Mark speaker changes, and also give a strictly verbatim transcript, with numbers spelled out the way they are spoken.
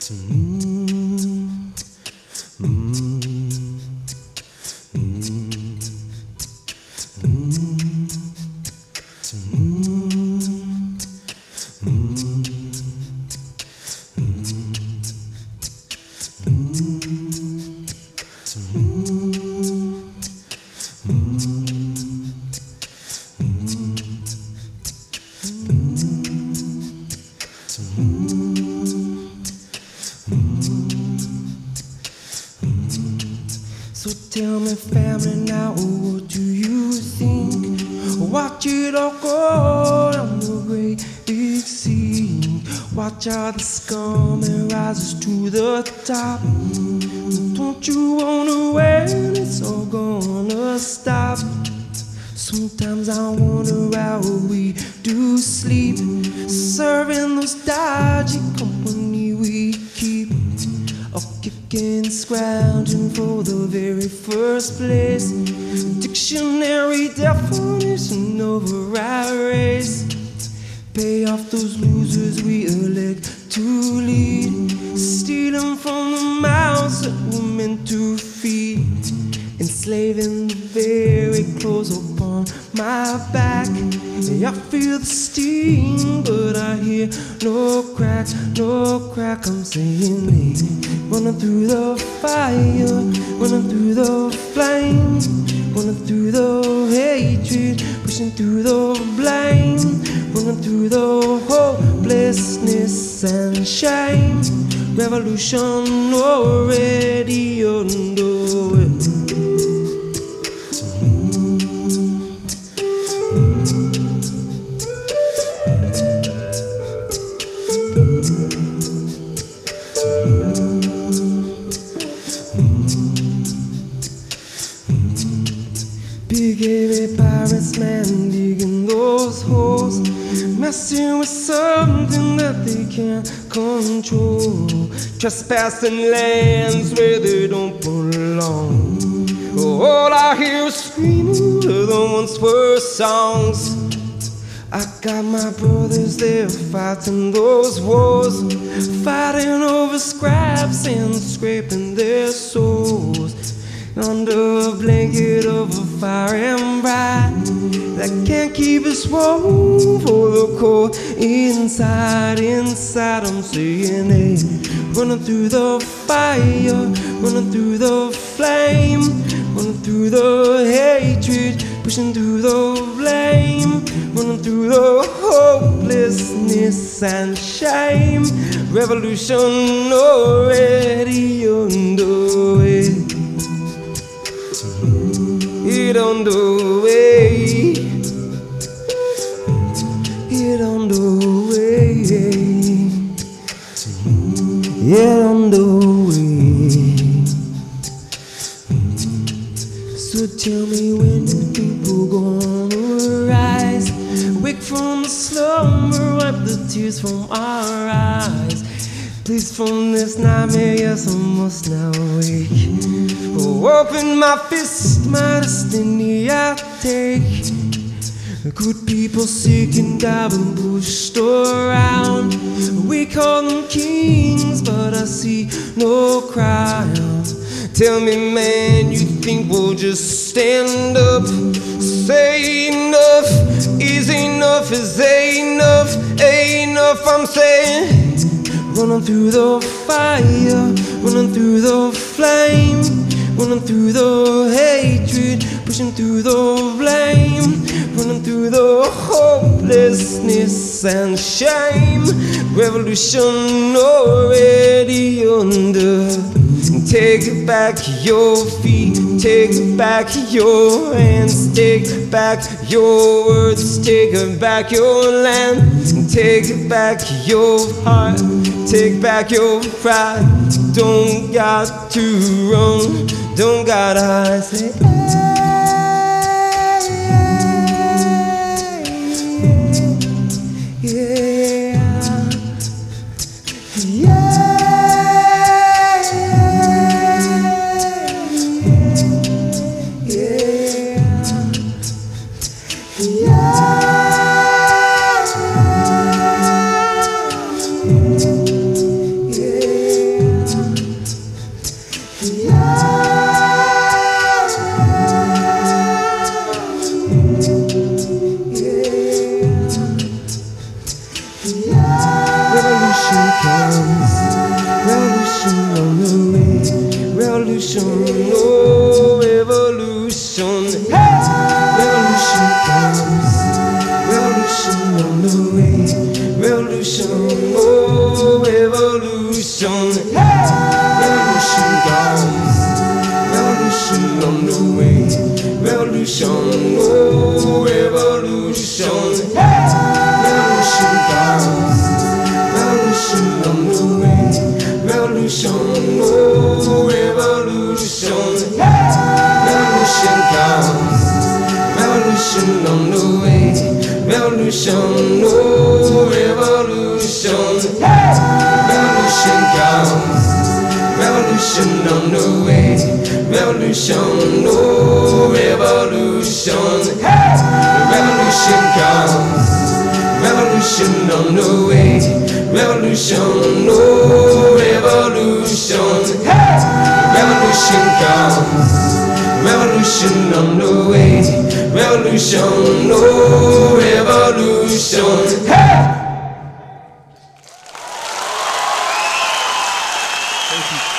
Speaker 1: So tell me, family, now what do you think? Watch it all go down the great big sea. Watch how the scum it rises to the top. Don't you wanna when it's all gonna stop? Sometimes I wonder how we do sleep, serving those dodgy company we keep, or kicking, scrounging for the very first place. Dictionary definition of a rat race. Pay off those losers we elect to lead, stealing from the mouths that we're meant to feed, enslaving the very clothes upon my back. I feel the steam, but I hear no crack, no crack. I'm saying, hey, running through the fire, running through the flame, running through the hatred, pushing through the blame, running through the hopelessness and shame. Revolution already underway. Big heavy pirates, man, digging those holes, messing with something that they can't control, trespassing lands where they don't belong. All I hear is screaming of the once were songs. I got my brothers there fighting those wars, fighting over scraps and scraping their souls, under a blanket of a fire and bright that can't keep us warm for the cold inside, inside. I'm saying, hey, running through the fire, running through the flame, running through the hatred, pushing through the blame, running through the hopelessness and shame. Revolution already underway. It on the way, it on the way, it on the way. So tell me, when do people gonna rise, wake from the slumber, wipe the tears from our eyes? Please, from this nightmare, yes, I must now wake. Oh, open my fist, my destiny I take. Good people sick and die and pushed around. We call them kings, but I see no crowns. Tell me, man, you think we'll just stand up, say enough is enough, is enough, enough? I'm saying, running through the fire, running through the flame, running through the hatred, pushing through the blame, running through the hopelessness and shame. Revolution already under. Take back your feet, take back your hands, take back your words, take back your land, take back your heart, take back your pride. Don't got to run, don't gotta say, hey, yeah, yeah. Yeah. revolution, oh revolution. Hey! Revolution comes, revolution on the way. Revolution, oh revolution. Hey! Revolution comes, revolution on the way. Revolution, oh revolution. Hey! Revolution comes, revolution on the way. Revolution, oh revolution. Hey! Revolution comes, revolution on the way. Revolution, oh revolution. Hey! Revolution comes, revolution on the way. Revolution, oh revolution. Hey! Revolution comes, revolution on the way. Revolution, oh revolution. Hey! Revolution comes, revolution on the way. Revolution, oh revolution. Hey! Thank you.